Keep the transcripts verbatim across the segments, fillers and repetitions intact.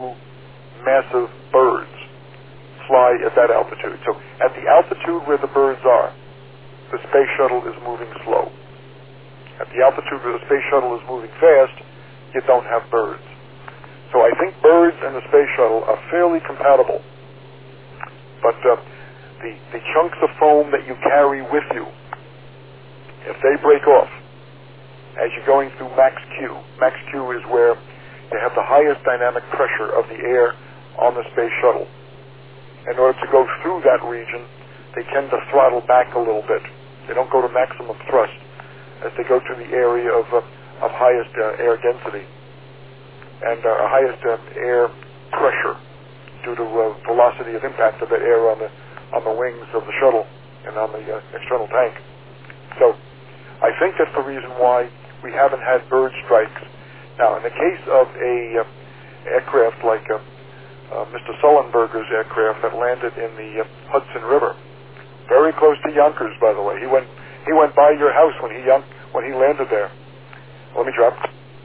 massive birds fly at that altitude. So at the altitude where the birds are, the space shuttle is moving slow. At the altitude where the space shuttle is moving fast, you don't have birds. So I think birds and the space shuttle are fairly compatible. But uh, the, the chunks of foam that you carry with you, if they break off as you're going through max Q, max Q is where you have the highest dynamic pressure of the air on the space shuttle. In order to go through that region, they tend to throttle back a little bit. They don't go to maximum thrust as they go to the area of, uh, of highest uh, air density and uh, highest uh, air pressure due to uh, velocity of impact of the air on the on the wings of the shuttle and on the uh, external tank. So I think that's the reason why we haven't had bird strikes. Now, in the case of a uh, aircraft like uh, uh, Mister Sullenberger's aircraft that landed in the uh, Hudson River, very close to Yonkers, by the way. He went he went by your house when he yon- when he landed there. Let me drop.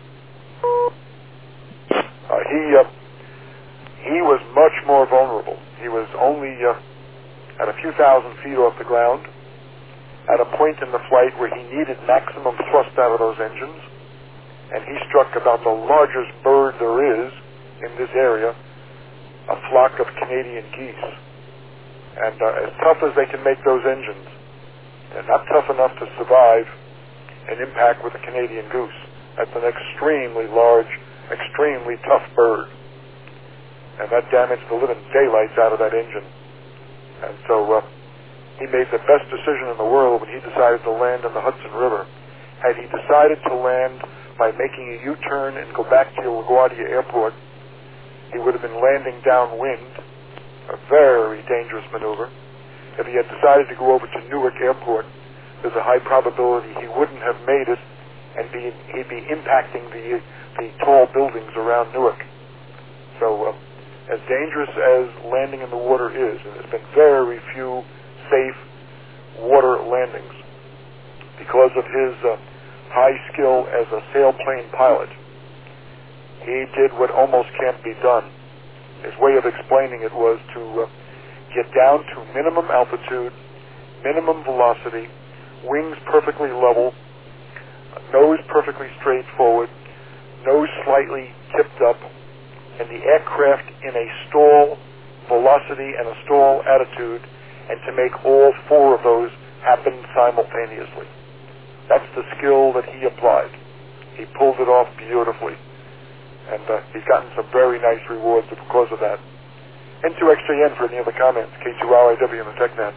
Uh, he uh, he was much more vulnerable. He was only uh, at a few thousand feet off the ground, at a point in the flight where he needed maximum thrust out of those engines, and he struck about the largest bird there is in this area, a flock of Canadian geese. And uh, as tough as they can make those engines, they're not tough enough to survive an impact with a Canadian goose. That's an extremely large, extremely tough bird. And that damaged the living daylights out of that engine. And so uh, he made the best decision in the world when he decided to land in the Hudson River. Had he decided to land by making a U-turn and go back to LaGuardia Airport, he would have been landing downwind, a very dangerous maneuver. If he had decided to go over to Newark Airport, there's a high probability he wouldn't have made it, and be, he'd be impacting the the tall buildings around Newark. So, uh, as dangerous as landing in the water is, and there's been very few safe water landings, because of his uh, high skill as a sailplane pilot, he did what almost can't be done. His way of explaining it was to uh, get down to minimum altitude, minimum velocity, wings perfectly level, nose perfectly straight forward, nose slightly tipped up, and the aircraft in a stall velocity and a stall attitude, and to make all four of those happen simultaneously. That's the skill that he applied. He pulled it off beautifully. And uh, he's gotten some very nice rewards because of that. N two X J N for any other comments. K two R I W in the TechNet.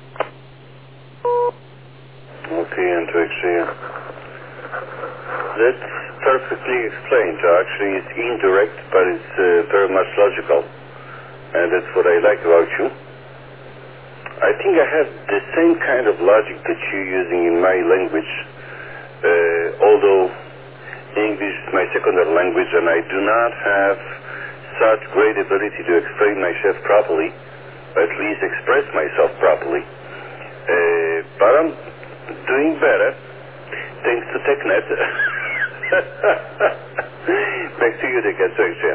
Okay, N two X J N. That's perfectly explained. Actually, it's indirect, but it's uh, very much logical. And that's what I like about you. I think I have the same kind of logic that you're using in my language, uh, although English is my secondary language, and I do not have such great ability to explain myself properly, or at least express myself properly. Uh, but I'm doing better, thanks to TechNet. Back to you, TechNet.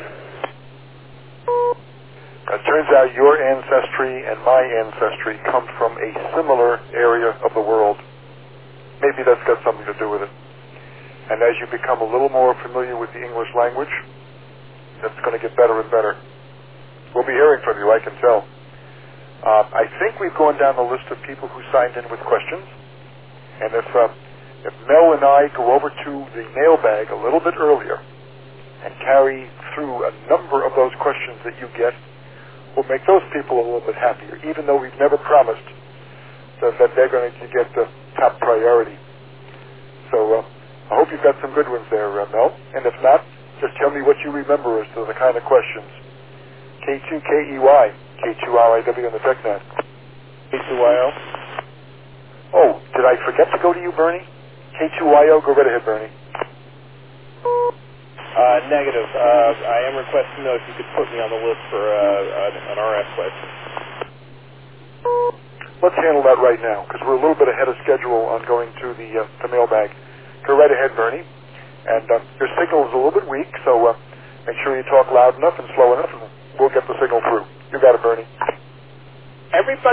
It turns out your ancestry and my ancestry come from a similar area of the world. Maybe that's got something to do with it. And as you become a little more familiar with the English language, that's going to get better and better. We'll be hearing from you, I can tell. Uh, I think we've gone down the list of people who signed in with questions. And if, uh, if Mel and I go over to the mailbag a little bit earlier and carry through a number of those questions that you get, we'll make those people a little bit happier, even though we've never promised that, that they're going to get the top priority. So, uh, I hope you've got some good ones there, uh, Mel. And if not, just tell me what you remember as to the kind of questions. K two K E Y, K two R I W on the TechNet. K two Y O. Oh, did I forget to go to you, Bernie? K two Y O, go right ahead, Bernie. Uh, negative. Uh, I am requesting, though, if you could put me on the list for uh, an, an R F question. Let's handle that right now, because we're a little bit ahead of schedule on going to the, uh, the mailbag. Go right ahead, Bernie. And uh, your signal is a little bit weak, so uh, make sure you talk loud enough and slow enough, and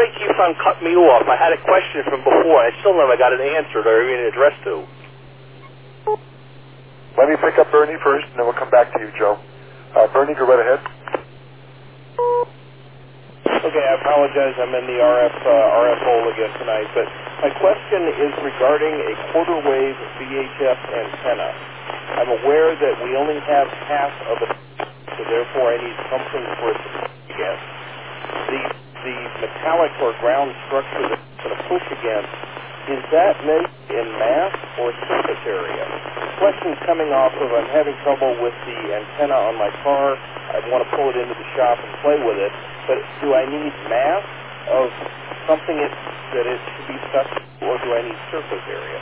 he keeps on cutting me off? I had a question from before. I still never got it answered or even addressed to. Let me pick up Bernie first, and then we'll come back to you, Joe. Uh, Bernie, go right ahead. Okay, I apologize. I'm in the R F uh, R F hole again tonight, but my question is regarding a quarter wave V H F antenna. I'm aware that we only have half of it, so therefore I need something for it to push against. The the metallic or ground structure that's going to push against, is that measured in mass or surface area? The question's coming off of I'm having trouble with the antenna on my car. I want to pull it into the shop and play with it. But do I need mass of something it, that it should be stuck to, or do I need surface area?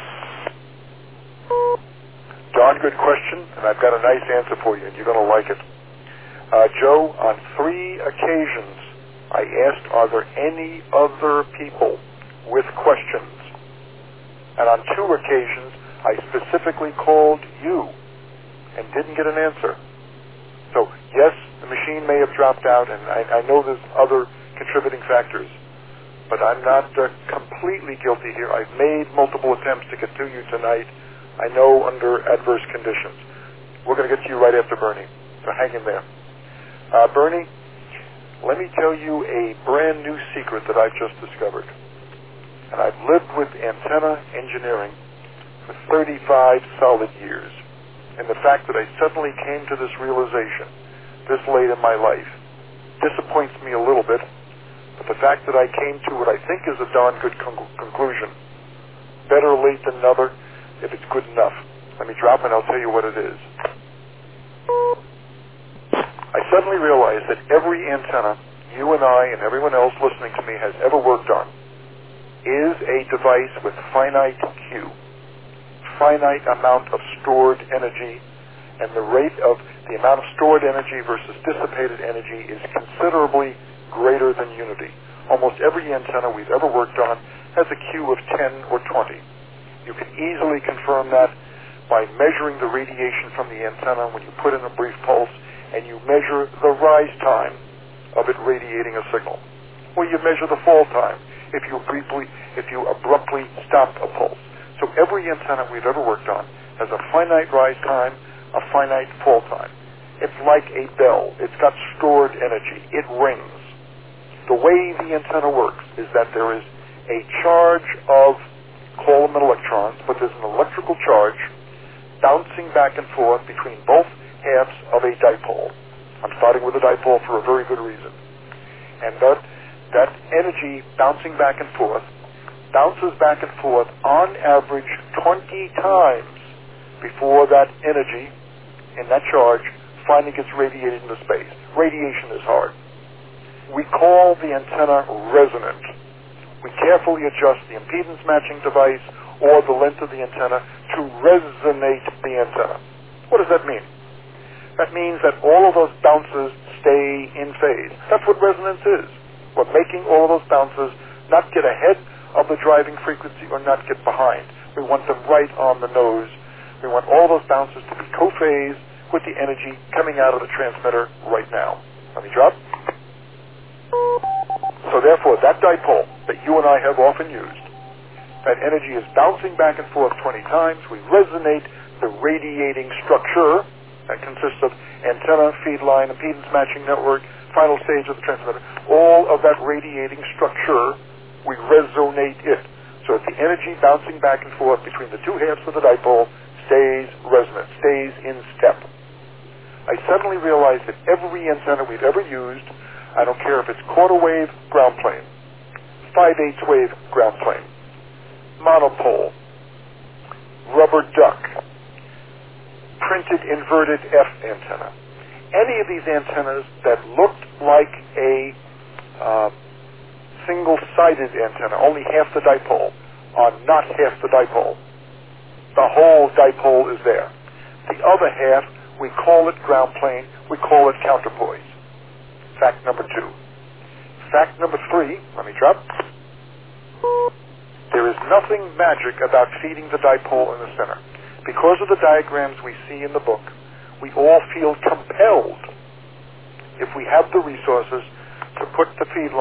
Darn good question, and I've got a nice answer for you, and you're going to like it. Uh, Joe, on three occasions, I asked, are there any other people with questions? And on two occasions, I specifically called you and didn't get an answer. So, yes, the machine may have dropped out, and I, I know there's other contributing factors, but I'm not uh, completely guilty here. I've made multiple attempts to get to you tonight, I know, under adverse conditions. We're going to get to you right after Bernie, so hang in there. Uh, Bernie, let me tell you a brand new secret that I've just discovered. And I've lived with antenna engineering for thirty-five solid years. And the fact that I suddenly came to this realization this late in my life disappoints me a little bit, but the fact that I came to what I think is a darn good con- conclusion, better late than never, if it's good enough. Let me drop and I'll tell you what it is. I suddenly realized that every antenna you and I and everyone else listening to me has ever worked on is a device with finite Q, finite amount of stored energy, and the rate of the amount of stored energy versus dissipated energy is considerably greater than unity. Almost every antenna we've ever worked on has a Q of ten or twenty. You can easily confirm that by measuring the radiation from the antenna when you put in a brief pulse and you measure the rise time of it radiating a signal. Or you measure the fall time if you briefly, if you abruptly stop a pulse. So every antenna we've ever worked on has a finite rise time, a finite fall time. It's like a bell. It's got stored energy. It rings. The way the antenna works is that there is a charge of, call them electrons, but there's an electrical charge bouncing back and forth between both halves of a dipole. I'm starting with a dipole for a very good reason. And that, that energy bouncing back and forth bounces back and forth on average twenty times before that energy and that charge finally gets radiated into space. Radiation is hard. We call the antenna resonant. We carefully adjust the impedance matching device or the length of the antenna to resonate the antenna. What does that mean? That means that all of those bounces stay in phase. That's what resonance is. We're making all of those bounces not get ahead of the driving frequency or not get behind. We want them right on the nose. We want all those bounces to be co-phase with the energy coming out of the transmitter right now. Let me drop. So therefore, that dipole that you and I have often used, that energy is bouncing back and forth twenty times. We resonate the radiating structure that consists of antenna, feed line, impedance matching network, final stage of the transmitter. All of that radiating structure, we resonate it. So that the energy bouncing back and forth between the two halves of the dipole stays resonant, stays in step. I suddenly realized that every antenna we've ever used, I don't care if it's quarter wave ground plane, five-eighths wave ground plane, monopole, rubber duck, printed inverted F antenna. Any of these antennas that looked like a uh, single-sided antenna, only half the dipole, are not half the dipole. The whole dipole is there. The other half, we call it ground plane, we call it counterpoise. Fact number two. Fact number three, let me drop. There is nothing magic about feeding the dipole in the center. Because of the diagrams we see in the book, we all feel compelled, if we have the resources, to put the feed line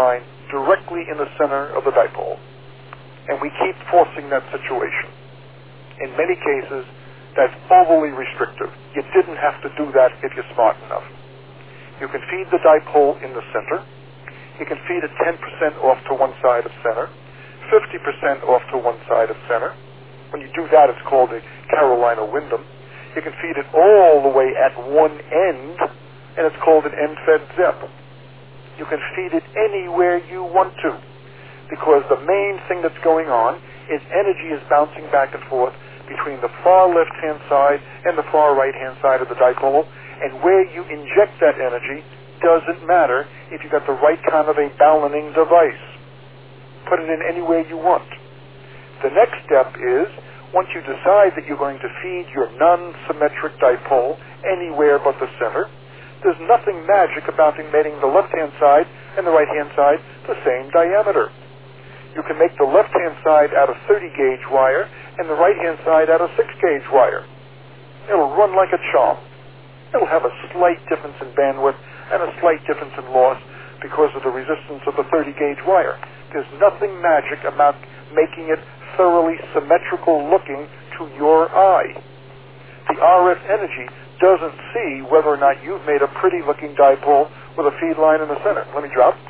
directly in the center of the dipole. And we keep forcing that situation. In many cases, that's overly restrictive. You didn't have to do that if you're smart enough. You can feed the dipole in the center. You can feed it ten percent off to one side of center, fifty percent off to one side of center. When you do that, it's called a Carolina Windham. You can feed it all the way at one end, and it's called an end-fed zip. You can feed it anywhere you want to, because the main thing that's going on is energy is bouncing back and forth between the far left-hand side and the far right-hand side of the dipole, and where you inject that energy doesn't matter if you've got the right kind of a balancing device. Put it in anywhere you want. The next step is, once you decide that you're going to feed your non-symmetric dipole anywhere but the center, there's nothing magic about making the left-hand side and the right-hand side the same diameter. You can make the left-hand side out of thirty gauge wire and the right-hand side out of six gauge wire. It'll run like a charm. It'll have a slight difference in bandwidth and a slight difference in loss because of the resistance of the thirty gauge wire. There's nothing magic about making it thoroughly symmetrical looking to your eye. The R F energy doesn't see whether or not you've made a pretty looking dipole with a feed line in the center. Let me drop.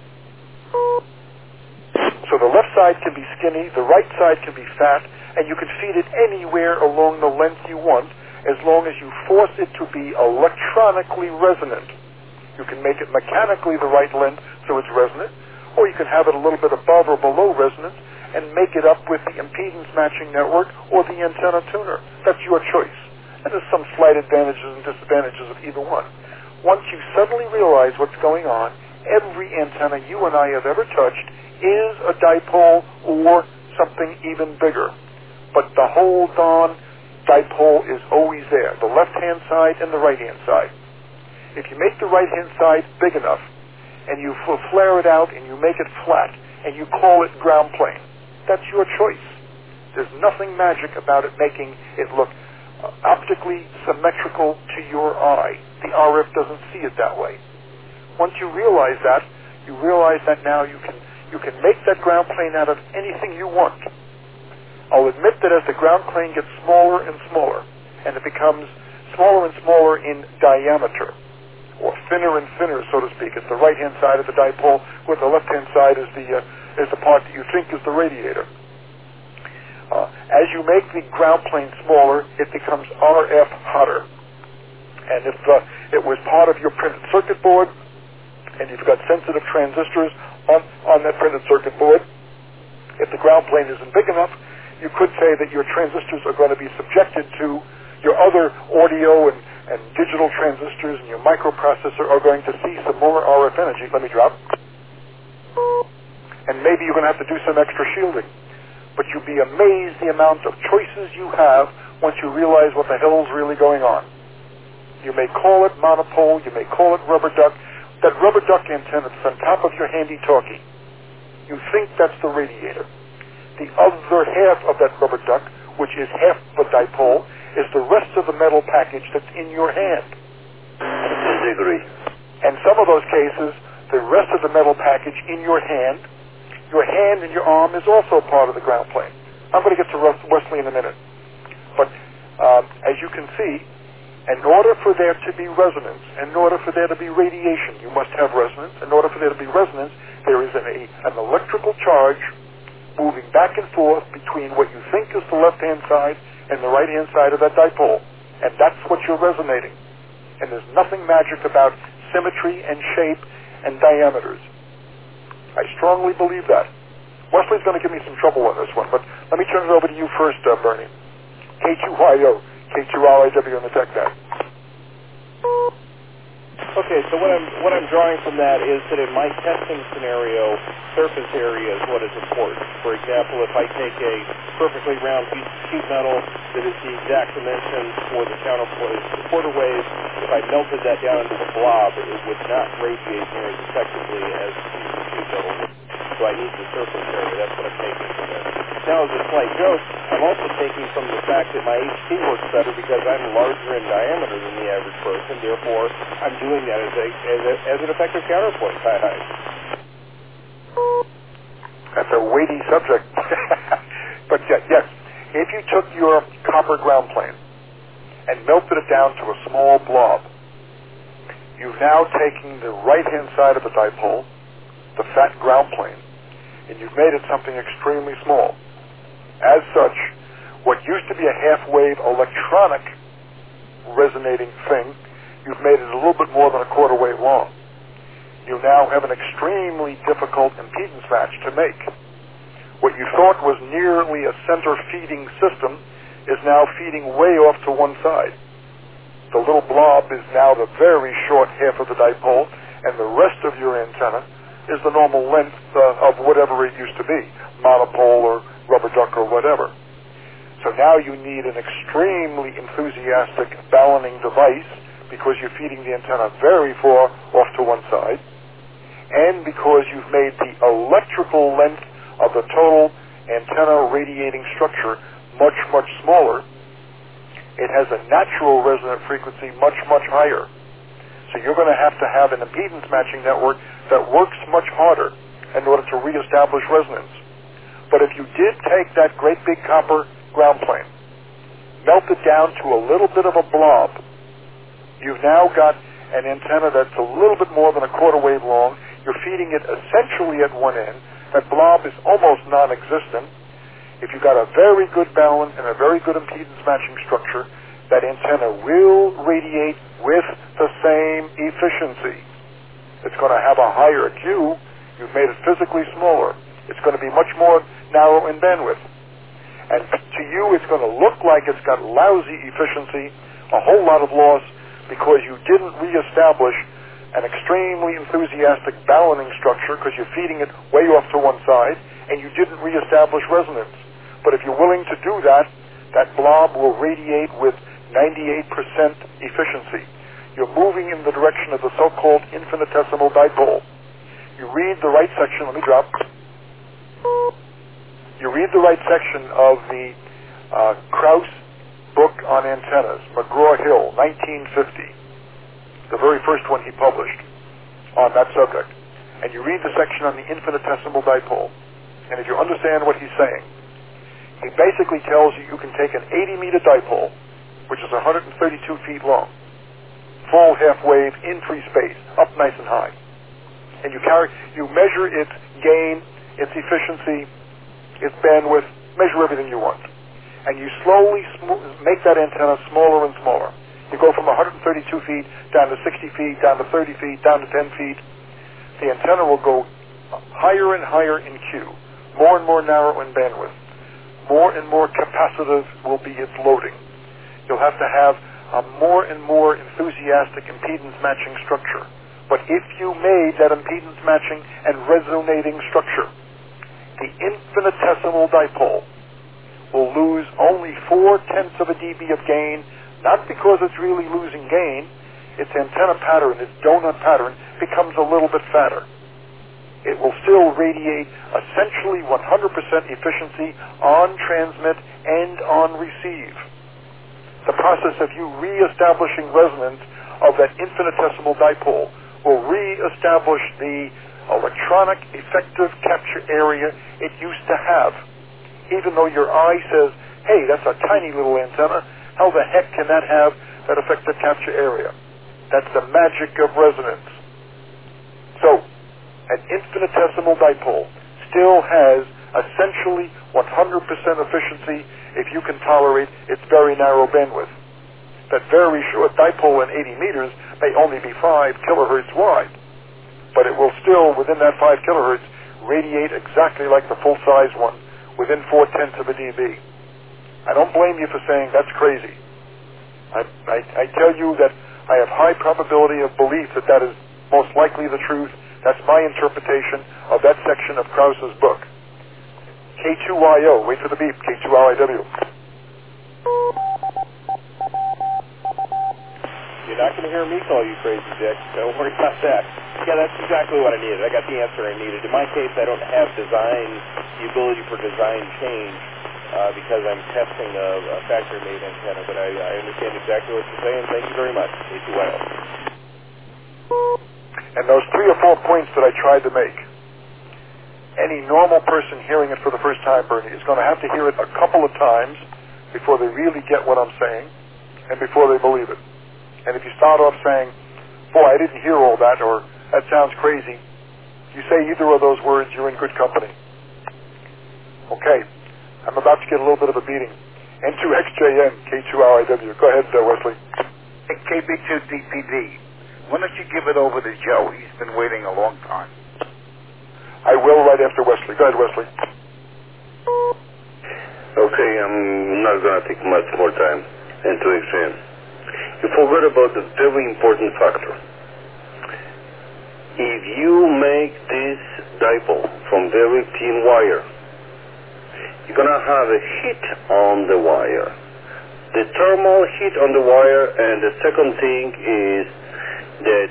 So the left side can be skinny, the right side can be fat, and you can feed it anywhere along the length you want as long as you force it to be electronically resonant. You can make it mechanically the right length so it's resonant, or you can have it a little bit above or below resonance and make it up with the impedance matching network or the antenna tuner. That's your choice. And there's some slight advantages and disadvantages of either one. Once you suddenly realize what's going on, every antenna you and I have ever touched is a dipole or something even bigger. But the whole darn dipole is always there, the left-hand side and the right-hand side. If you make the right-hand side big enough, and you flare it out and you make it flat, and you call it ground plane, that's your choice. There's nothing magic about it making it look uh, optically symmetrical to your eye. The R F doesn't see it that way. Once you realize that, you realize that now you can you can make that ground plane out of anything you want. I'll admit that as the ground plane gets smaller and smaller, and it becomes smaller and smaller in diameter, or thinner and thinner, so to speak, it's the right-hand side of the dipole, where the left-hand side is the uh, is the part that you think is the radiator. Uh, as you make the ground plane smaller, it becomes R F hotter. And if uh, it was part of your printed circuit board, and you've got sensitive transistors on, on that printed circuit board, if the ground plane isn't big enough, you could say that your transistors are going to be subjected to your other audio and, and digital transistors, and your microprocessor are going to see some more R F energy. Let me drop. And maybe you're going to have to do some extra shielding. But you'll be amazed the amount of choices you have once you realize what the hell's really going on. You may call it monopole, you may call it rubber duck. That rubber duck antenna that's on top of your handy-talkie, you think that's the radiator. The other half of that rubber duck, which is half the dipole, is the rest of the metal package that's in your hand. I agree. And some of those cases, the rest of the metal package in your hand, your hand and your arm is also part of the ground plane. I'm going to get to Wesley in a minute. But um, as you can see, in order for there to be resonance, in order for there to be radiation, you must have resonance. In order for there to be resonance, there is an, a, an electrical charge moving back and forth between what you think is the left-hand side and the right-hand side of that dipole. And that's what you're resonating. And there's nothing magic about symmetry and shape and diameters. I strongly believe that. Wesley's going to give me some trouble on this one, but let me turn it over to you first, uh, Bernie. K two Y O, K two R I W on the tech net. Okay, so what I'm what I'm drawing from that is that in my testing scenario, surface area is what is important. For example, if I take a perfectly round piece of sheet metal that is the exact dimensions for the counterpoise to the quarter wave, if I melted that down into a blob, it would not radiate near as effectively as a piece of sheet metal would. So I need the surface area. That's what I'm taking from this. Now, as a slight joke, I'm also taking from the fact that my H T works better because I'm larger in diameter than the average person. Therefore, I'm doing that as a as, a, as an effective counterpoint. Hi, hi. subject. But yeah, yes, if you took your copper ground plane and melted it down to a small blob, you've now taken the right-hand side of the dipole, the fat ground plane, and you've made it something extremely small. As such, what used to be a half-wave electronic resonating thing, you've made it a little bit more than a quarter wave long. You now have an extremely difficult impedance match to make. What you thought was nearly a center feeding system is now feeding way off to one side. The little blob is now the very short half of the dipole, and the rest of your antenna is the normal length uh, of whatever it used to be, monopole or rubber duck or whatever. So now you need an extremely enthusiastic balancing device because you're feeding the antenna very far off to one side, and because you've made the electrical length of the total antenna radiating structure much, much smaller. It has a natural resonant frequency much, much higher. So you're going to have to have an impedance matching network that works much harder in order to reestablish resonance. But if you did take that great big copper ground plane, melt it down to a little bit of a blob, you've now got an antenna that's a little bit more than a quarter wave long. You're feeding it essentially at one end. That blob is almost non-existent. If you've got a very good balance and a very good impedance matching structure, that antenna will radiate with the same efficiency. It's going to have a higher Q. You've made it physically smaller. It's going to be much more narrow in bandwidth. And to you, it's going to look like it's got lousy efficiency, a whole lot of loss, because you didn't reestablish an extremely enthusiastic balancing structure because you're feeding it way off to one side, and you didn't reestablish resonance. But if you're willing to do that, that blob will radiate with ninety-eight percent efficiency. You're moving in the direction of the so-called infinitesimal dipole. You read the right section, let me drop. You read the right section of the uh, Krauss book on antennas, McGraw-Hill, nineteen fifty, the very first one he published on that subject. And you read the section on the infinitesimal dipole. And if you understand what he's saying, he basically tells you you can take an eighty meter dipole, which is one hundred thirty-two feet long, full half wave in free space, up nice and high. And you carry, you measure its gain, its efficiency, its bandwidth, measure everything you want. And you slowly sm- make that antenna smaller and smaller. You go from one hundred thirty-two feet down to sixty feet, down to thirty feet, down to ten feet. The antenna will go higher and higher in Q, more and more narrow in bandwidth. More and more capacitive will be its loading. You'll have to have a more and more enthusiastic impedance matching structure. But if you made that impedance matching and resonating structure, the infinitesimal dipole will lose only four tenths of a dB of gain, not because it's really losing gain. Its antenna pattern, its donut pattern, becomes a little bit fatter. It will still radiate essentially one hundred percent efficiency on transmit and on receive. The process of you reestablishing resonance of that infinitesimal dipole will reestablish the electronic effective capture area it used to have. Even though your eye says, hey, that's a tiny little antenna, how the heck can that have that effective capture area? That's the magic of resonance. So, an infinitesimal dipole still has essentially one hundred percent efficiency if you can tolerate its very narrow bandwidth. That very short dipole in eighty meters may only be five kilohertz wide, but it will still, within that five kilohertz, radiate exactly like the full-size one within four tenths of a dB. I don't blame you for saying that's crazy. I, I, I tell you that I have high probability of belief that that is most likely the truth. That's my interpretation of that section of Krauss's book. K two Y O, wait for the beep, K two R I W. You're not going to hear me call you crazy, Dick. Don't worry about that. Yeah, that's exactly what I needed. I got the answer I needed. In my case, I don't have design, the ability for design change uh, because I'm testing a, a factory-made antenna, but I, I understand exactly what you're saying. Thank you very much, K two Y O. And those three or four points that I tried to make, any normal person hearing it for the first time, Bernie, is going to have to hear it a couple of times before they really get what I'm saying and before they believe it. And if you start off saying, boy, I didn't hear all that, or that sounds crazy, you say either of those words, you're in good company. Okay, I'm about to get a little bit of a beating. N two X J N, K two R I W. Go ahead, uh, Wesley. K B two D P D. Why don't you give it over to Joe? He's been waiting a long time. I will right after Wesley. Go ahead, Wesley. Okay, I'm not going to take much more time and to explain. You forgot about a very important factor. If you make this dipole from very thin wire, you're going to have a heat on the wire. The thermal heat on the wire, and the second thing is that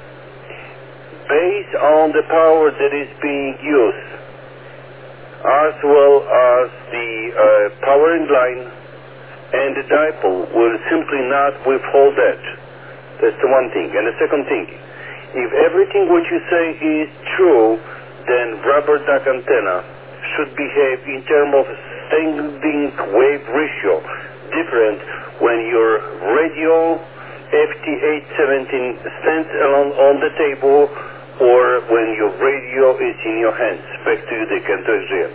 based on the power that is being used, as well as the uh, power in line, and the dipole will simply not withhold that. That's the one thing. And the second thing, if everything what you say is true, then rubber duck antenna should behave in terms of standing wave ratio different when your radio F T eight seventeen stands alone on the table or when your radio is in your hands. Back to you, Dick, and to Adrian.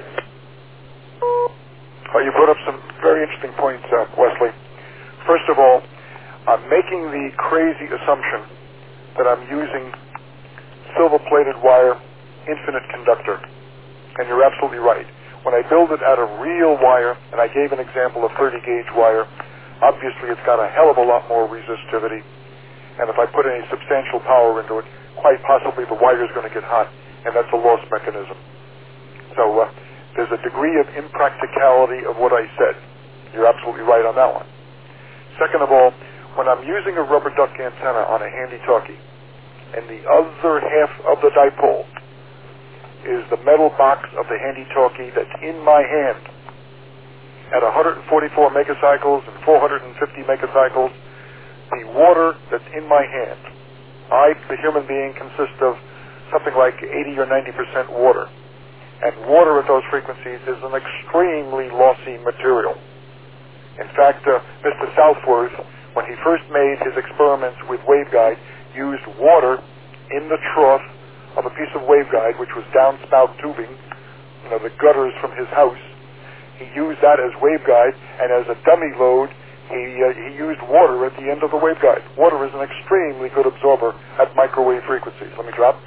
Oh, you brought up some very interesting points, uh, Wesley. First of all, I'm making the crazy assumption that I'm using silver-plated wire, infinite conductor. And you're absolutely right. When I build it out of real wire, and I gave an example of thirty gauge wire, obviously it's got a hell of a lot more resistivity. And if I put any substantial power into it, quite possibly the wire is going to get hot, and that's a loss mechanism. So uh, there's a degree of impracticality of what I said. You're absolutely right on that one. Second of all, when I'm using a rubber duck antenna on a handy-talkie, and the other half of the dipole is the metal box of the handy-talkie that's in my hand at one hundred forty-four megacycles and four hundred fifty megacycles, the water that's in my hand, I, the human being, consist of something like eighty or ninety percent water. And water at those frequencies is an extremely lossy material. In fact, uh, Mister Southworth, when he first made his experiments with waveguide, used water in the trough of a piece of waveguide, which was downspout tubing, you know, the gutters from his house. He used that as waveguide, and as a dummy load, he, uh, he used water at the end of the waveguide. Water is an extremely good absorber at microwave frequencies. Let me drop.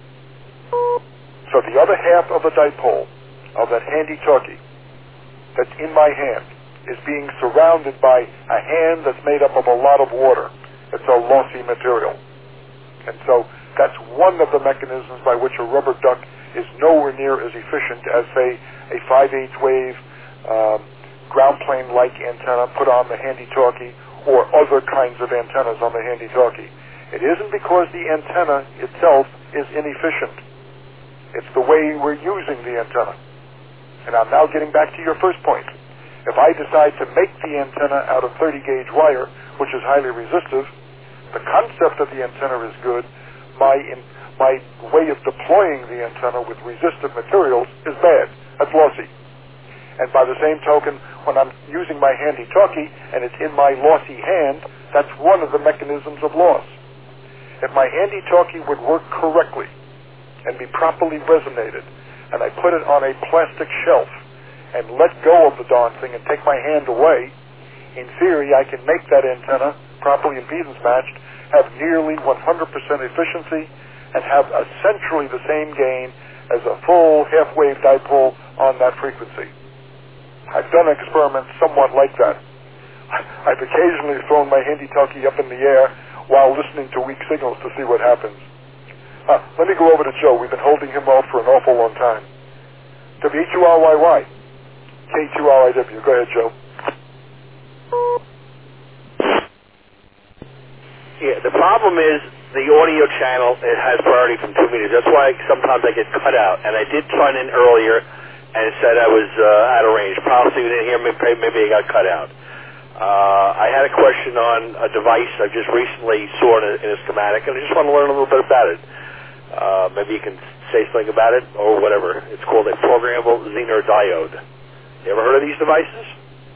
So the other half of the dipole of that handy-talkie that's in my hand is being surrounded by a hand that's made up of a lot of water. It's a lossy material. And so that's one of the mechanisms by which a rubber duck is nowhere near as efficient as, say, a five eighths wave um, ground plane-like antenna put on the handy-talkie or other kinds of antennas on the handy-talkie. It isn't because the antenna itself is inefficient. It's the way we're using the antenna. And I'm now getting back to your first point. If I decide to make the antenna out of thirty gauge wire, which is highly resistive, the concept of the antenna is good. My in, my way of deploying the antenna with resistive materials is bad. That's lossy. And by the same token, when I'm using my handy-talkie and it's in my lossy hand, that's one of the mechanisms of loss. If my handy-talkie would work correctly and be properly resonated, and I put it on a plastic shelf and let go of the darn thing and take my hand away, in theory I can make that antenna properly impedance matched, have nearly one hundred percent efficiency, and have essentially the same gain as a full half-wave dipole on that frequency. I've done experiments somewhat like that. I've occasionally thrown my handy-talkie up in the air while listening to weak signals to see what happens. Uh, let me go over to Joe. We've been holding him off for an awful long time. W two R Y Y, K two R I W. Go ahead, Joe. Yeah, the problem is the audio channel, it has priority from two meters. That's why sometimes I get cut out. And I did sign in earlier, and it said I was uh, out of range. Probably you didn't hear me. Maybe I got cut out. Uh, I had a question on a device I just recently saw in a, in a schematic, and I just want to learn a little bit about it. Uh, maybe you can say something about it or whatever. It's called a programmable Zener diode. You ever heard of these devices?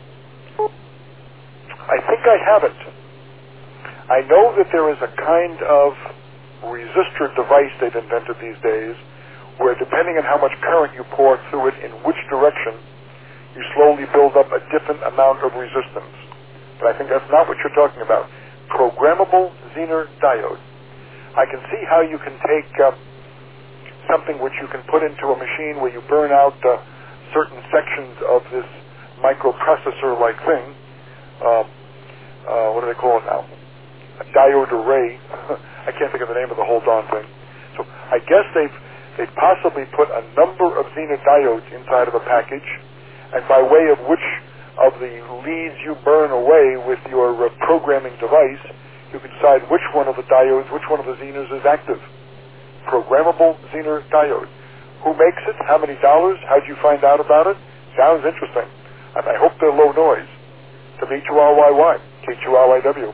I think I haven't. I know that there is a kind of resistor device they've invented these days where depending on how much current you pour through it in which direction, you slowly build up a different amount of resistance. But I think that's not what you're talking about. Programmable Zener diode. I can see how you can take uh, something which you can put into a machine where you burn out uh, certain sections of this microprocessor-like thing. Uh, uh, what do they call it now? A diode array. I can't think of the name of the whole darn thing. So I guess they've they've possibly put a number of Zener diodes inside of a package, and by way of which of the leads you burn away with your uh, programming device, you can decide which one of the diodes, which one of the Zeners is active. Programmable Zener diode. Who makes it? How many dollars? How'd you find out about it? Sounds interesting. And I hope they're low noise. To meet you R Y Y, K two R Y W.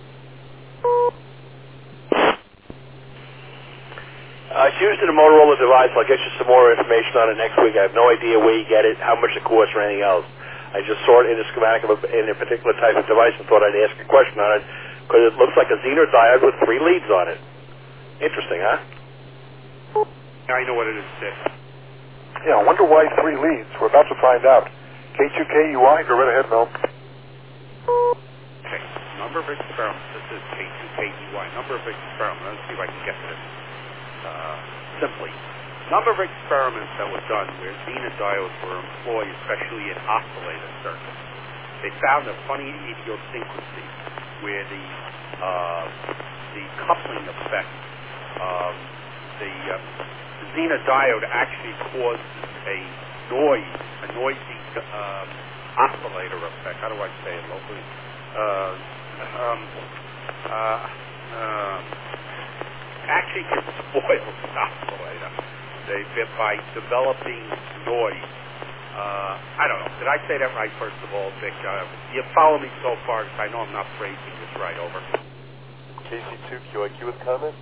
Uh, it's used in a Motorola device. I'll get you some more information on it next week. I have no idea where you get it, how much it costs, or anything else. I just saw it in a schematic of a, in a particular type of device and thought I'd ask a question on it because it looks like a Zener diode with three leads on it. Interesting, huh? I know what it is, Dick. Yeah, I wonder why three leads. We're about to find out. K two K U I, go right ahead, Mel. Okay, number of experiments. This is K two K U I. Number of experiments. Let's see if I can get this uh, simply. Number of experiments that were done where Zener diodes were employed, especially in oscillator circuits. They found a funny idiosyncrasy where the uh, the coupling effect, um, the uh, Zener diode actually causes a noise, a noisy um, oscillator effect. How do I say it locally? Uh, um, uh, um, actually can spoil the oscillator they, by developing noise. Uh, I don't know. Did I say that right, first of all, Vic? Uh, you follow me so far because I know I'm not phrasing this right. Over. K C two Q I Q with comment?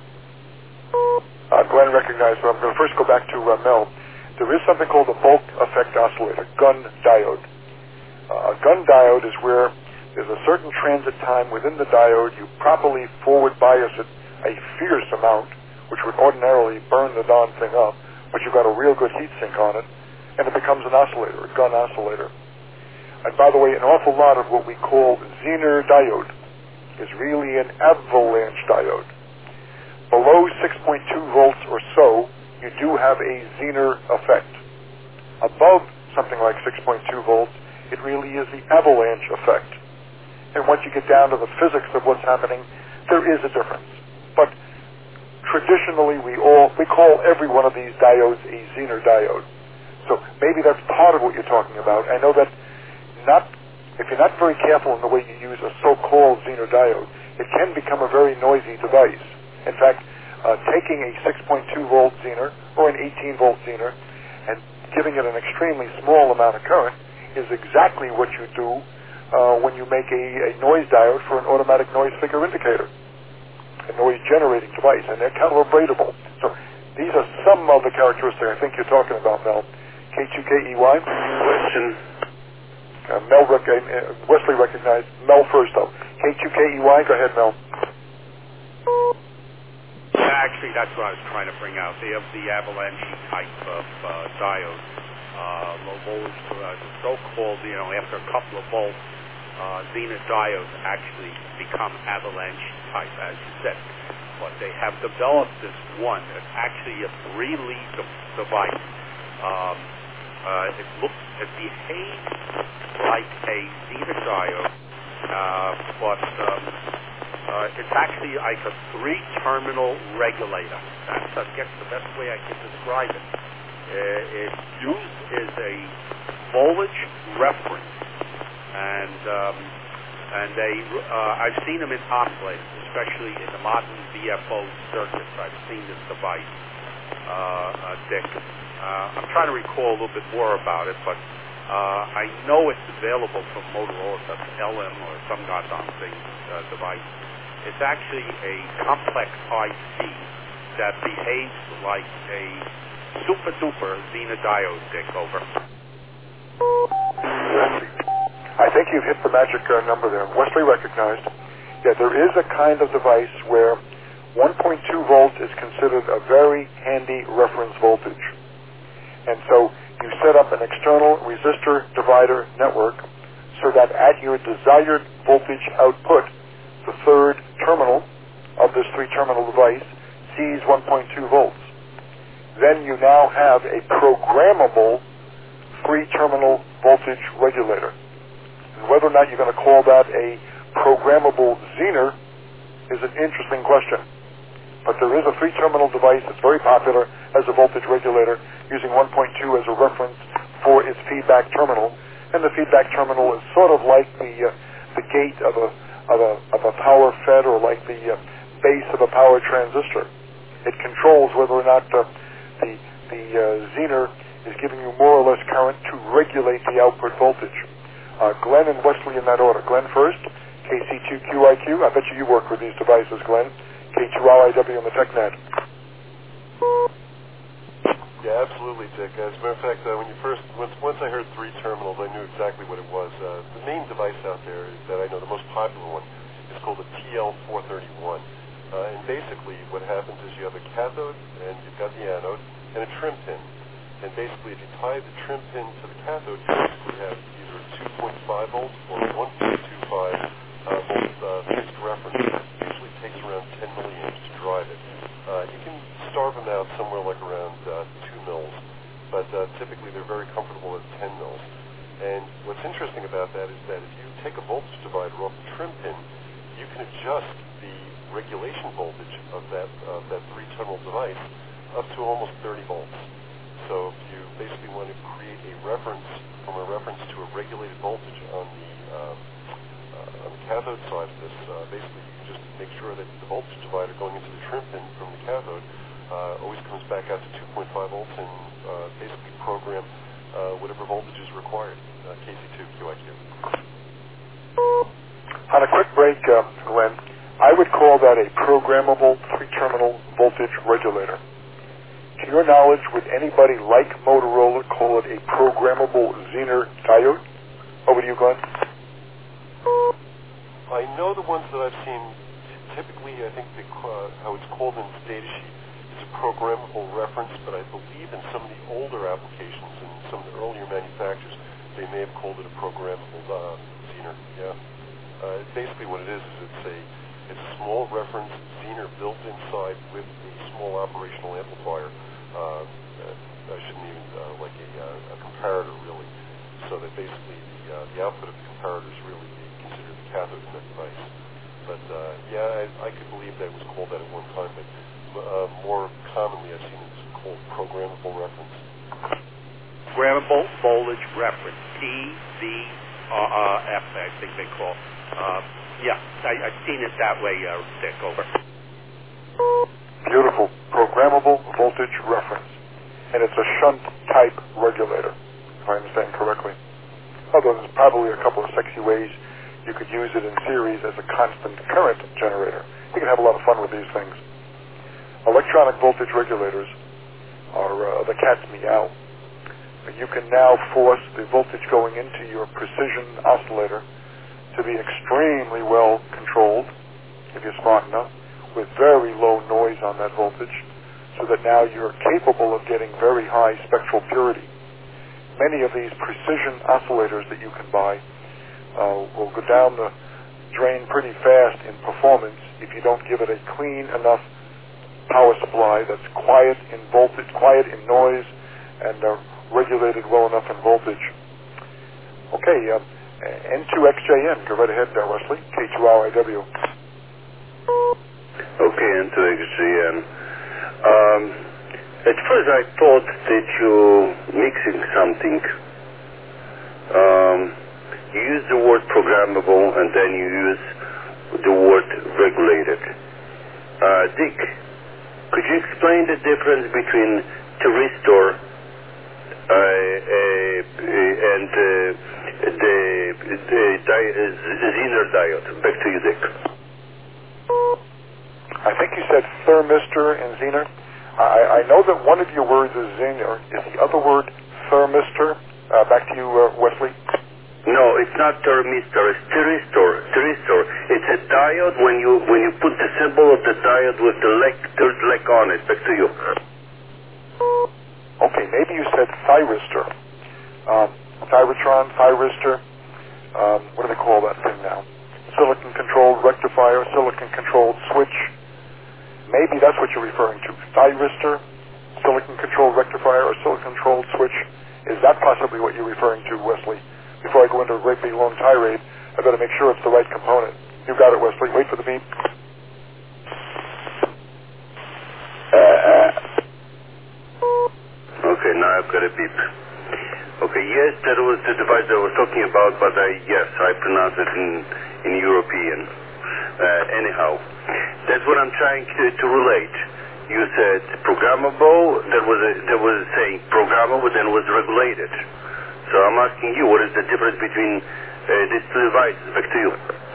Uh, Glenn recognized, but I'm going to first go back to uh, Mel. There is something called a bulk effect oscillator, gun diode. Uh, a gun diode is where there's a certain transit time within the diode. You properly forward bias it a fierce amount, which would ordinarily burn the darn thing up, but you've got a real good heat sink on it, and it becomes an oscillator, a gun oscillator. And by the way, an awful lot of what we call Zener diode is really an avalanche diode. Below six point two volts or so, you do have a Zener effect. Above something like six point two volts, it really is the avalanche effect. And once you get down to the physics of what's happening, there is a difference. But traditionally, we all we call every one of these diodes a Zener diode. So maybe that's part of what you're talking about. I know that not if you're not very careful in the way you use a so-called Zener diode, it can become a very noisy device. In fact, uh, taking a six point two volt Zener or an eighteen volt Zener and giving it an extremely small amount of current is exactly what you do uh, when you make a, a noise diode for an automatic noise figure indicator, a noise generating device, and they're calibratable. So these are some of the characteristics I think you're talking about, Mel. K two K E Y. Question. Uh, Mel, rec- uh, Wesley recognized Mel first, though. K two K E Y, go ahead, Mel. Actually, that's what I was trying to bring out. They have the avalanche type of uh, diode, uh, low voltage, uh, so-called, you know, after a couple of volts, uh, Zener diodes actually become avalanche type, as you said. But they have developed this one that's actually a three-lead de- device. Um, uh, it looks, it behaves like a Zener diode, uh, but um, uh, it's actually like a three-terminal regulator. That's, I guess, the best way I can describe it. Uh, it's used as a voltage reference, and um, and they, uh, I've seen them in oscillators, especially in the modern V F O circuits. I've seen this device, uh, uh, Dick. Uh, I'm trying to recall a little bit more about it, but uh, I know it's available from Motorola, that's L M or some goddamn thing uh, device. It's actually a complex I C that behaves like a super duper Zener diode, Dick. Over. I think you've hit the magic uh, number there. Wesley recognized. Yeah, there is a kind of device where one point two volts is considered a very handy reference voltage. And so you set up an external resistor divider network so that at your desired voltage output, the third terminal of this three-terminal device sees one point two volts. Then you now have a programmable three-terminal voltage regulator. And whether or not you're going to call that a programmable Zener is an interesting question. But there is a three-terminal device that's very popular as a voltage regulator using one point two as a reference for its feedback terminal. And the feedback terminal is sort of like the uh, the gate of a of a of a power fed, or like the uh, base of a power transistor. It controls whether or not uh, the the uh, Zener is giving you more or less current to regulate the output voltage. Uh, Glenn and Wesley in that order. Glenn first, K C two Q I Q. I bet you you work with these devices, Glenn. K two R I W on the TechNet. Yeah, absolutely, Dick. As a matter of fact, uh, when you first, once, once I heard three terminals, I knew exactly what it was. Uh, the main device out there is that I know the most popular one is called the T L four thirty-one. Uh, and basically what happens is you have a cathode and you've got the anode and a trim pin. And basically if you tie the trim pin to the cathode, you basically have either two point five volts or one point two five uh, volts uh, fixed reference. It usually takes around ten milliamps to drive it. Uh, you can starve them out somewhere like around uh, two mils, but uh, typically they're very comfortable at ten mils. And what's interesting about that is that if you take a voltage divider off the trim pin, you can adjust the regulation voltage of that uh, that three-terminal device up to almost thirty volts. So if you basically want to create a reference from a reference to a regulated voltage on the um, uh, on the cathode side of this, uh, basically you can just make sure that the voltage divider going into the trim pin from the cathode uh, always comes back out to two point five volts and uh, basically program uh, whatever voltage is required. Uh, K C two Q I Q. On a quick break, uh, Glenn, I would call that a programmable three-terminal voltage regulator. To your knowledge, would anybody like Motorola call it a programmable Zener diode? Over to you, Glenn. I know the ones that I've seen, typically I think the, uh, how it's called in the data sheet is a programmable reference, but I believe in some of the older applications and some of the earlier manufacturers, they may have called it a programmable uh, Zener. Yeah. Uh, basically what it is is it's a it's a small reference Zener built inside with a small operational amplifier. Uh, I shouldn't even uh, like a, uh, a comparator really, so that basically the uh, the output of the comparator is really considered the cathode in that device. But uh, yeah, I, I could believe that it was called that at one time, but uh, more commonly I've seen it called programmable reference. Programmable voltage reference, P V F, I think they call. Uh, yeah, I, I've seen it that way, uh, Dick. Over. Beautiful. Programmable voltage reference. And it's a shunt type regulator, if I understand correctly. Although there's probably a couple of sexy ways you could use it in series as a constant current generator. You can have a lot of fun with these things. Electronic voltage regulators are uh, the cat's meow. You can now force the voltage going into your precision oscillator to be extremely well controlled, if you're smart enough, with very low noise on that voltage, so that now you're capable of getting very high spectral purity. Many of these precision oscillators that you can buy uh, will go down the drain pretty fast in performance if you don't give it a clean enough power supply that's quiet in voltage, quiet in noise, and uh, regulated well enough in voltage. Okay, uh, N two X J N, go right ahead there, Wesley. K two R I W. Okay, N two X J N. Um, at first I thought that you're mixing something. Um, you use the word programmable and then you use the word regulated. Uh, Dick, could you explain the difference between thyristor uh, uh, and uh, the, the di- uh, Zener diode? Back to you, Dick. I think you said thermistor and zener. I, I know that one of your words is zener. Is the other word thermistor? Uh, back to you, uh, Wesley. No, it's not thermistor. It's thyristor. Thyristor. It's a diode when you when you put the symbol of the diode with the leg, third leg on it. Back to you. Okay, maybe you said thyristor. Um, thyratron, thyristor. Um, what do they call that thing now? Silicon-controlled rectifier, silicon-controlled switch. Maybe that's what you're referring to. Thyristor, silicon-controlled rectifier, or silicon-controlled switch. Is that possibly what you're referring to, Wesley? Before I go into a great big long tirade, I better make sure it's the right component. You got it, Wesley. Wait for the beep. Okay, now I've got a beep. Okay, yes, that was the device I was talking about, but I, yes, I pronounce it in, in European. Uh, anyhow, that's what I'm trying to, to relate. You said programmable, that was a, that was saying programmable, then was regulated. So I'm asking you, what is the difference between uh, these two devices? Back to you.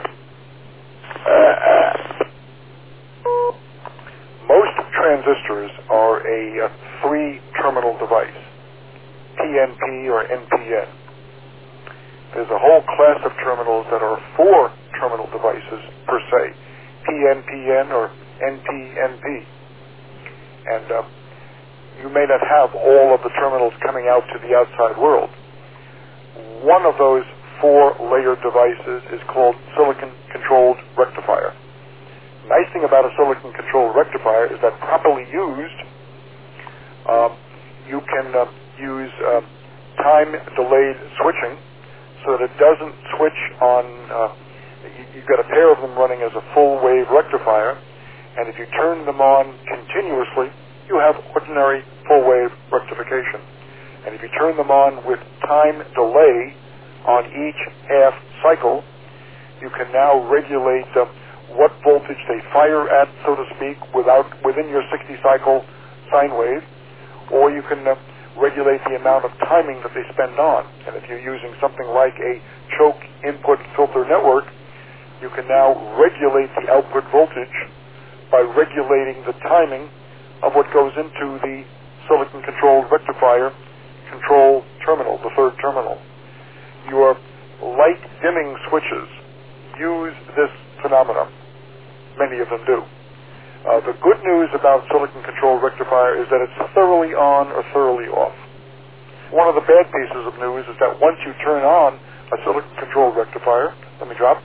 Most transistors are a, a three-terminal device, P N P or N P N. There's a whole class of terminals that are four-terminal devices per se, P N P N or N P N P. And uh, you may not have all of the terminals coming out to the outside world. One of those four-layer devices is called silicon-controlled rectifier. Nice thing about a silicon-controlled rectifier is that properly used, um, you can uh, use uh, time-delayed switching so that it doesn't switch on, uh, you, you've got a pair of them running as a full-wave rectifier, and if you turn them on continuously, you have ordinary full-wave rectification. And if you turn them on with time delay on each half cycle, you can now regulate uh, what voltage they fire at, so to speak, without within your sixty cycle sine wave, or you can uh, regulate the amount of timing that they spend on. And if you're using something like a choke input filter network, you can now regulate the output voltage by regulating the timing of what goes into the silicon-controlled rectifier control terminal, the third terminal. Your light dimming switches use this phenomenon. Many of them do. Uh, the good news about silicon-controlled rectifier is that it's thoroughly on or thoroughly off. One of the bad pieces of news is that once you turn on a silicon-controlled rectifier, let me drop,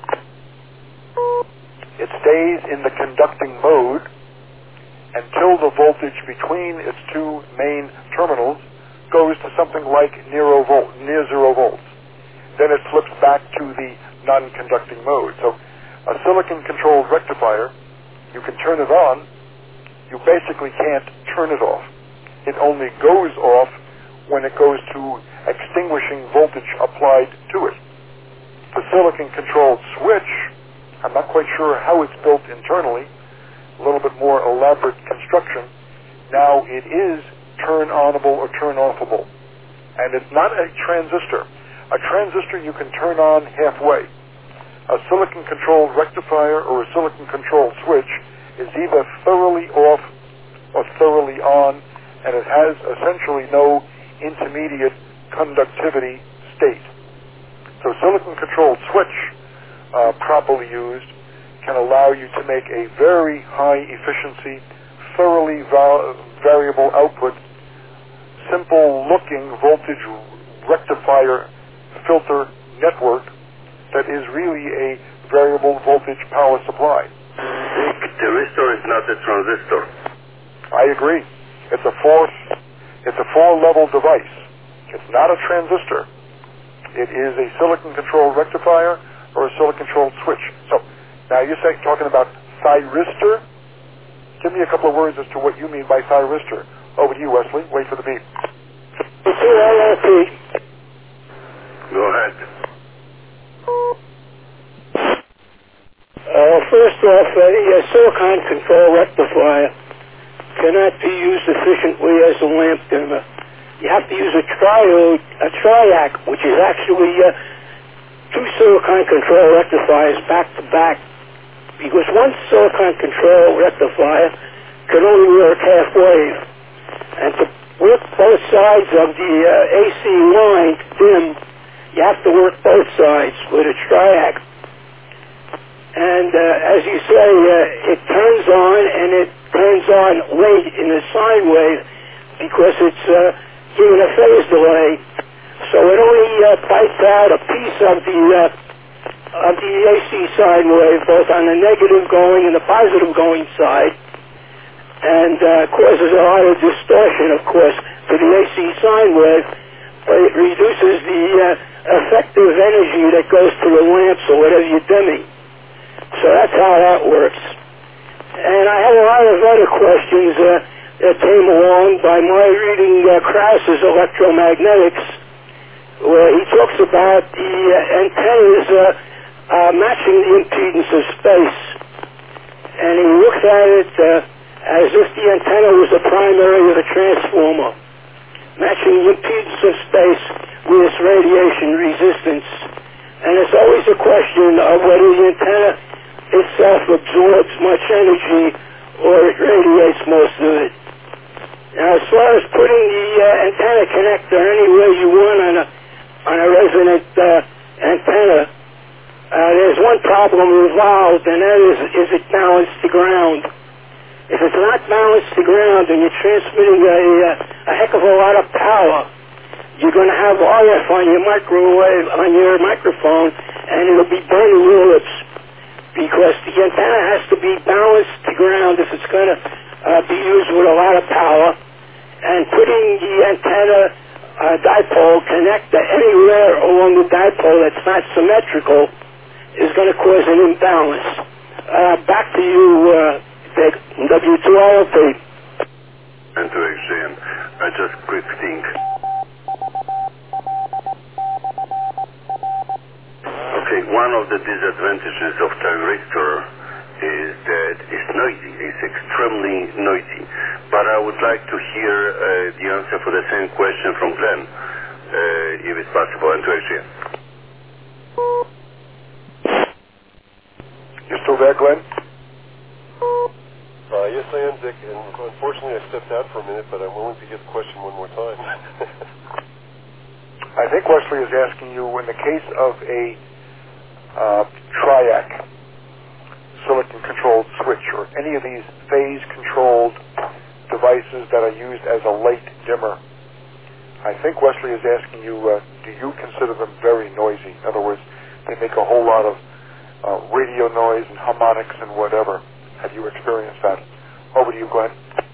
it stays in the conducting mode until the voltage between its two main terminals goes to something like near volt, near zero volts. Then it flips back to the non-conducting mode. So a silicon-controlled rectifier, you can turn it on, you basically can't turn it off. It only goes off when it goes to extinguishing voltage applied to it. The silicon-controlled switch, I'm not quite sure how it's built internally, a little bit more elaborate construction. Now it is turn-onable or turn-offable. And it's not a transistor. A transistor you can turn on halfway. A silicon-controlled rectifier or a silicon-controlled switch is either thoroughly off or thoroughly on, and it has essentially no intermediate conductivity state. So silicon-controlled switch, uh, properly used, can allow you to make a very high efficiency, thoroughly val- variable output, simple-looking voltage rectifier filter network that is really a variable voltage power supply. The thyristor is not a transistor. I agree. It's a four, it's a four-level device. It's not a transistor. It is a silicon-controlled rectifier or a silicon-controlled switch. So now you're saying, talking about thyristor. Give me a couple of words as to what you mean by thyristor. Over to you, Wesley. Wait for the beep. Go ahead. Uh, first off, uh, a silicon control rectifier cannot be used efficiently as a lamp dimmer. You have to use a triode, a triac, which is actually uh, two silicon control rectifiers back to back because one silicon control rectifier can only work half wave. And to work both sides of the uh, A C line dim, you have to work both sides with a triac. And uh, as you say, uh, it turns on, and it turns on late in the sine wave because it's uh, given a phase delay. So it only uh, bites out a piece of the uh, of the A C sine wave, both on the negative going and the positive going side, and uh, causes a lot of distortion, of course, to the A C sine wave, but it reduces the uh, effective energy that goes to the lamps or whatever you're dimming. So that's how that works. And I have a lot of other questions uh, that came along by my reading uh, Krauss's Electromagnetics, where he talks about the uh, antennas uh, uh, matching the impedance of space. And he looks at it uh, as if the antenna was the primary of the transformer, matching the impedance of space with its radiation resistance. And it's always a question of whether the antenna itself absorbs much energy or it radiates most of it. Now, as far as putting the uh, antenna connector anywhere you want on a on a resonant uh, antenna, uh, there's one problem involved, and that is, is it balanced to ground? If it's not balanced to ground and you're transmitting a, uh, a heck of a lot of power, you're going to have R F on your microwave, on your microphone, and it'll be burning your lips, because the antenna has to be balanced to ground if it's going to uh, be used with a lot of power. And putting the antenna uh, dipole connector anywhere along the dipole that's not symmetrical is going to cause an imbalance. Uh, back to you, uh, Dick, W two I L P. And to X J M, I just quick think. Okay, one of the disadvantages of thyristor is that it's noisy. It's extremely noisy. But I would like to hear uh, the answer for the same question from Glenn, uh, if it's possible, and to X J M. You still there, Glenn? Uh, yes, I am, Dick, and unfortunately I stepped out for a minute, but I'm willing to get the question one more time. I think Wesley is asking you, in the case of a uh, triac silicon-controlled switch, or any of these phase-controlled devices that are used as a light dimmer, I think Wesley is asking you, uh, do you consider them very noisy? In other words, they make a whole lot of uh, radio noise and harmonics and whatever. Have you experienced that? Over to you, Glenn.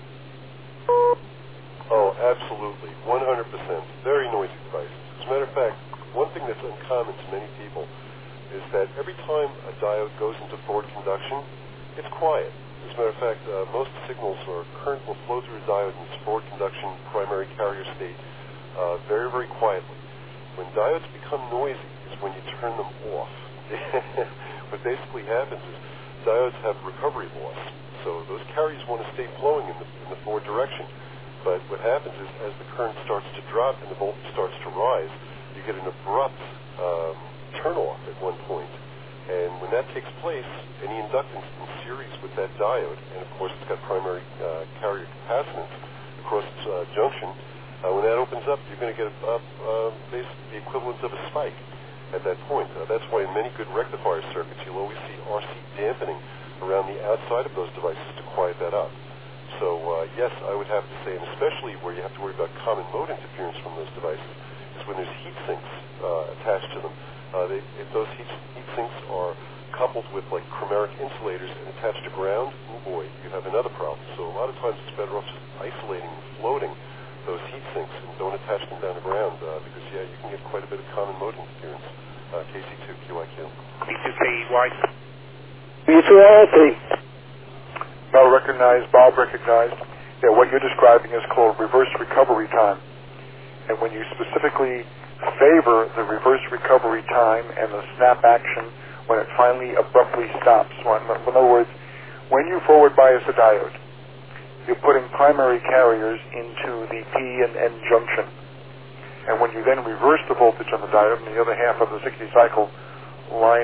Oh, absolutely. one hundred percent. Very noisy devices. As a matter of fact, one thing that's uncommon to many people is that every time a diode goes into forward conduction, it's quiet. As a matter of fact, uh, most signals or current will flow through a diode in its forward conduction primary carrier state uh, very, very quietly. When diodes become noisy is when you turn them off. What basically happens is diodes have recovery loss, so those carriers want to stay flowing in the, in the forward direction. But what happens is, as the current starts to drop and the voltage starts to rise, you get an abrupt um, turn-off at one point. And when that takes place, any inductance in series with that diode, and of course it's got primary uh, carrier capacitance across its uh, junction, uh, when that opens up, you're going to get a, uh, uh, basically the equivalent of a spike at that point. Uh, that's why in many good rectifier circuits, you'll always see R C dampening around the outside of those devices to quiet that up. So uh, yes, I would have to say, and especially where you have to worry about common mode interference from those devices, is when there's heat sinks uh, attached to them. Uh, they, if those heat, heat sinks are coupled with like chromeric insulators and attached to ground, oh boy, you have another problem. So a lot of times it's better off just isolating and floating those heat sinks and don't attach them down to ground uh, because yeah, you can get quite a bit of common mode interference. Uh, K C two Q I Q. K C two K E Y. W two I L P. Mel recognized, Bob recognized. Yeah, what you're describing is called reverse recovery time. And when you specifically favor the reverse recovery time and the snap action when it finally abruptly stops. When, in other words, when you forward bias a diode, you're putting primary carriers into the P and N junction. And when you then reverse the voltage on the diode, and the other half of the sixty cycle line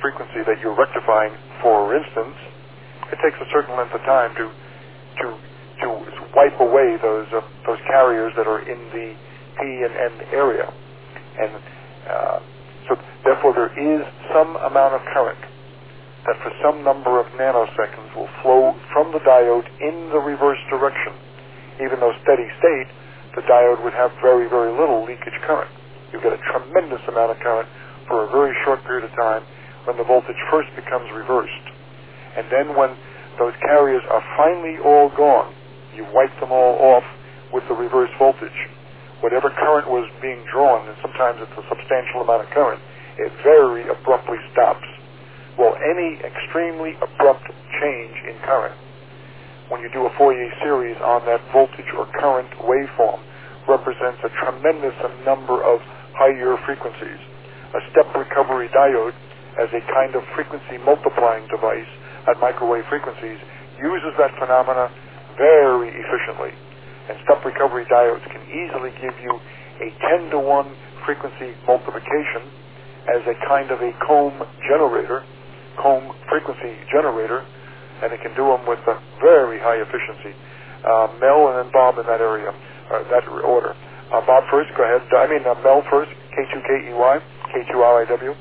frequency that you're rectifying. For instance, it takes a certain length of time to to to wipe away those uh, those carriers that are in the P and N area, and uh, so therefore there is some amount of current that for some number of nanoseconds will flow from the diode in the reverse direction. Even though steady state, the diode would have very, very little leakage current. You get a tremendous amount of current for a very short period of time when the voltage first becomes reversed. And then when those carriers are finally all gone, you wipe them all off with the reverse voltage. Whatever current was being drawn, and sometimes it's a substantial amount of current, it very abruptly stops. Well, any extremely abrupt change in current, when you do a Fourier series on that voltage or current waveform, represents a tremendous number of higher frequencies. A step recovery diode, as a kind of frequency multiplying device at microwave frequencies, uses that phenomena very efficiently. And step recovery diodes can easily give you a ten to one frequency multiplication as a kind of a comb generator, comb frequency generator, and it can do them with a very high efficiency. Uh, Mel and then Bob in that area, uh, that order. Uh, Bob first, go ahead. I mean, uh, Mel first, K two K E Y, K two R I W.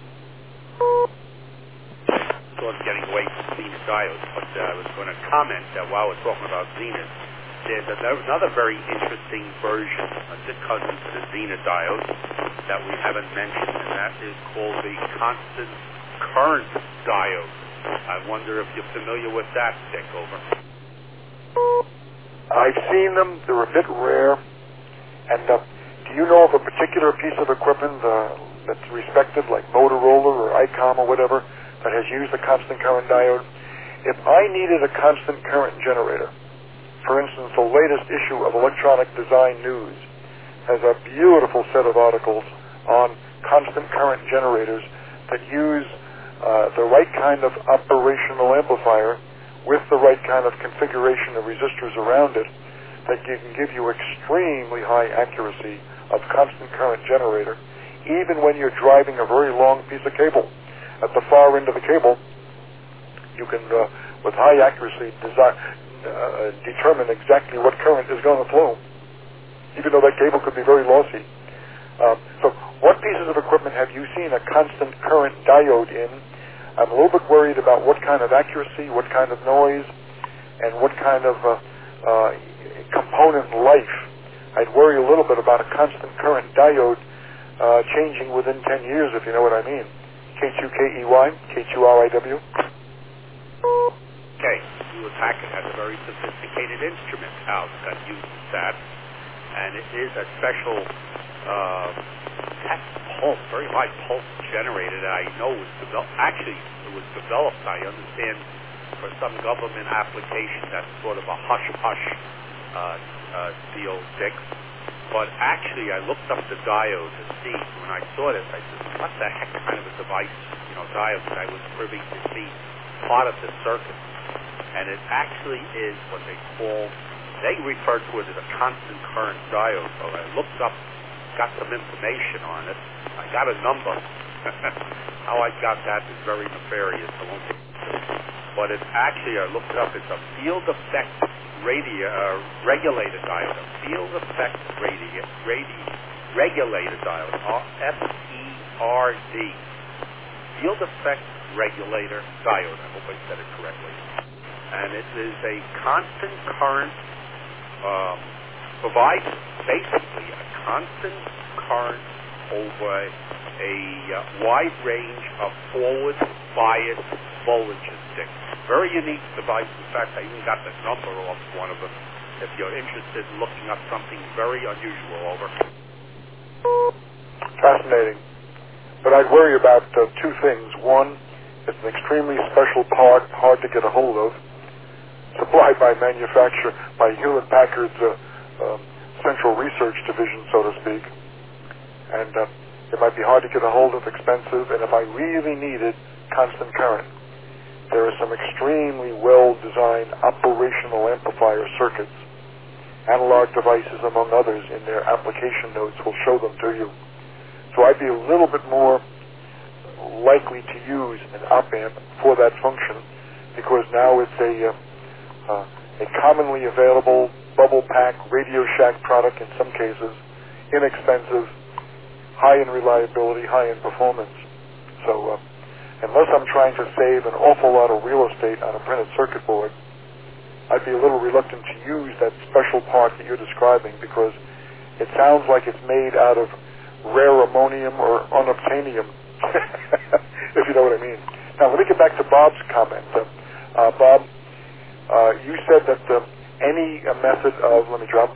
Sort of getting away from Zenith diodes, but uh, I was going to comment that while we're talking about Zenith, there's another very interesting version, a cousin to the Zenith diode, that we haven't mentioned, and that is called the constant current diode. I wonder if you're familiar with that, Dick, over. I've seen them. They're a bit rare. And uh, do you know of a particular piece of equipment uh, that's respected, like Motorola or ICOM or whatever, that has used a constant current diode? If I needed a constant current generator, for instance, the latest issue of Electronic Design News has a beautiful set of articles on constant current generators that use Uh, the right kind of operational amplifier with the right kind of configuration of resistors around it that can give you extremely high accuracy of constant current generator, even when you're driving a very long piece of cable. At the far end of the cable, you can, uh, with high accuracy, desi- uh, determine exactly what current is going to flow, even though that cable could be very lossy. Um, so what pieces of equipment have you seen a constant current diode in? I'm a little bit worried about what kind of accuracy, what kind of noise, and what kind of uh, uh, component life. I'd worry a little bit about a constant current diode uh, changing within ten years, if you know what I mean. K two K E Y, K two R I W. Okay, Hewlett Packard has a very sophisticated instrument out that uses that, and it is a special uh, pulse, very high pulse generator that I know was developed. Actually, it was developed, I understand, for some government application that's sort of a hush-hush uh, uh, deal, Dick. But actually, I looked up the diode to see. When I saw this, I said, what the heck kind of a device, you know, diode that I was privy to see part of the circuit. And it actually is what they call, they refer to it as a constant current diode. So I looked up, got some information on it. I got a number. How I got that is very nefarious. I won't get into it. But it's actually, I looked it up, it's a field effect radio, uh, regulator diode. A field effect radio, radio, regulator diode. F E R D. Field effect regulator diode. I hope I said it correctly. And it is a constant current, um, provides basically a constant current over a uh, wide range of forward bias voltages. Very unique device. In fact, I even got the number off one of them. If you're interested in looking up something very unusual, over. Fascinating. But I'd worry about uh, two things. One, it's an extremely special part, hard to get a hold of, supplied by manufacturer, by Hewlett Packard's uh, um, Central Research Division, so to speak. And uh, it might be hard to get a hold of, expensive, and if I really needed constant current, there are some extremely well-designed operational amplifier circuits. Analog Devices, among others, in their application notes will show them to you. So I'd be a little bit more likely to use an op-amp for that function, because now it's a uh, uh, a commonly available bubble pack Radio Shack product in some cases, inexpensive, high in reliability, high in performance. So uh, unless I'm trying to save an awful lot of real estate on a printed circuit board, I'd be a little reluctant to use that special part that you're describing, because it sounds like it's made out of rare ammonium or unobtainium, if you know what I mean. Now, let me get back to Bob's comment. Uh, uh, Bob, uh, you said that uh, any uh, method of, let me drop,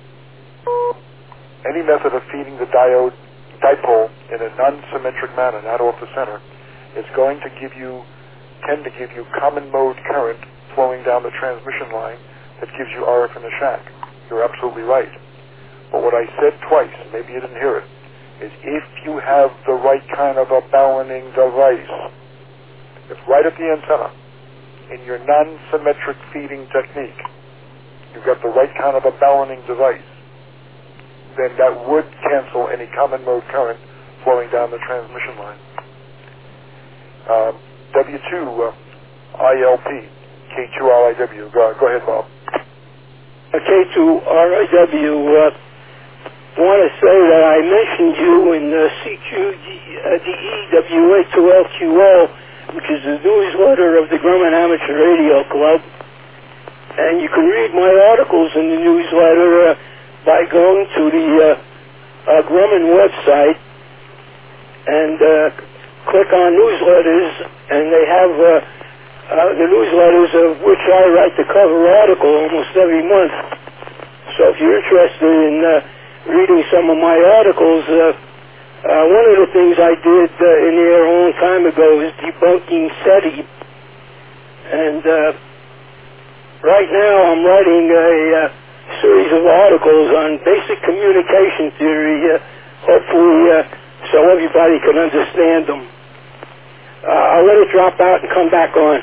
any method of feeding the diode dipole in a non-symmetric manner, not off the center, is going to give you, tend to give you common mode current flowing down the transmission line that gives you R F in the shack. You're absolutely right. But what I said twice, maybe you didn't hear it, is if you have the right kind of a balancing device, it's right at the antenna, in your non-symmetric feeding technique, you've got the right kind of a balancing device, then that would cancel any common mode current flowing down the transmission line. Uh, W two uh, I L P. K two R I W. Go, go ahead, Bob. K two R I W. Uh, want to say that I mentioned you in uh, C Q D E W A two L Q O, which is the newsletter of the Grumman Amateur Radio Club. And you can read my articles in the newsletter uh, by going to the uh, uh, Grumman website and uh, click on newsletters, and they have uh, Uh, the newsletters of which I write the cover article almost every month. So if you're interested in uh, reading some of my articles, uh, uh, one of the things I did uh, in there a long time ago is debunking SETI. And uh, right now I'm writing a uh, series of articles on basic communication theory, uh, hopefully uh, so everybody can understand them. Uh, I'll let it drop out and come back on.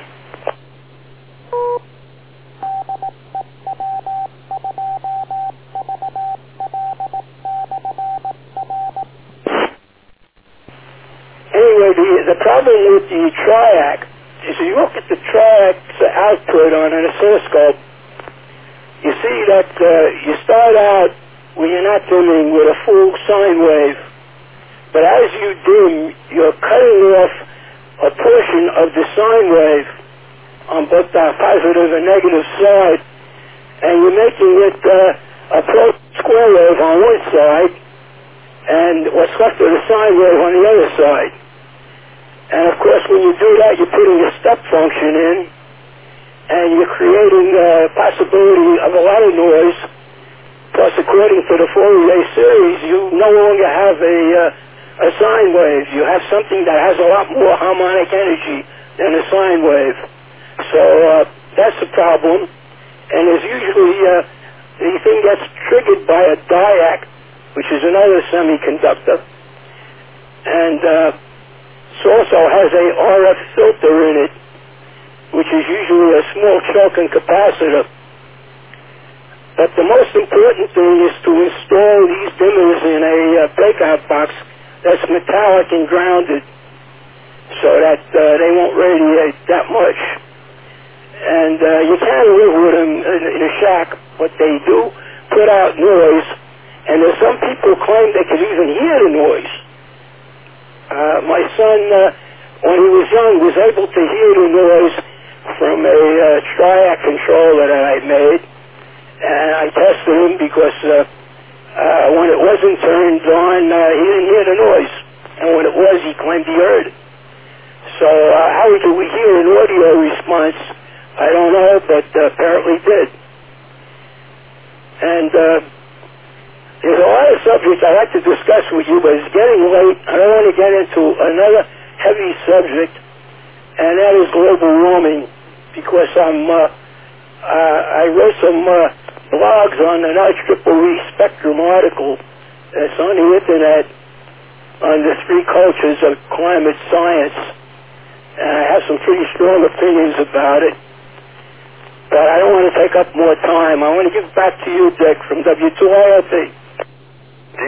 Anyway, the, the problem with the TRIAC is if you look at the TRIAC's output on an oscilloscope, you see that uh, you start out when you're not dimming with a full sine wave, but as you dim, you're cutting off a portion of the sine wave on both the positive and negative side, and you're making it uh, a pro square wave on one side, and what's left of the sine wave on the other side. And of course, when you do that, you're putting a step function in, and you're creating a possibility of a lot of noise. Plus, according to the Fourier series, you no longer have a uh, a sine wave. You have something that has a lot more harmonic energy than a sine wave. So uh, that's the problem. And there's usually uh, the thing gets triggered by a diac, which is another semiconductor, and uh, it also has a R F filter in it, which is usually a small choke and capacitor. But the most important thing is to install these dimmers in a uh, breakout box that's metallic and grounded, so that uh, they won't radiate that much. And uh, you can live with them in, in a shack, but they do put out noise, and there's some people claim they can even hear the noise. Uh, my son, uh, when he was young, was able to hear the noise from a uh, TRIAC controller that I made, and I tested him because uh, uh, when it wasn't turned on, uh, he didn't hear the noise, and when it was, he claimed he heard it. So uh, how do we hear an audio response? I don't know, but uh, apparently did. And uh, there's a lot of subjects I'd like to discuss with you, but it's getting late. I don't want to get into another heavy subject, and that is global warming, because I'm, uh, uh, I wrote some uh, blogs on an I triple E Spectrum article that's on the internet on the three cultures of climate science, and I have some pretty strong opinions about it. But I don't want to take up more time. I want to give back to you, Dick, from W two I L P. D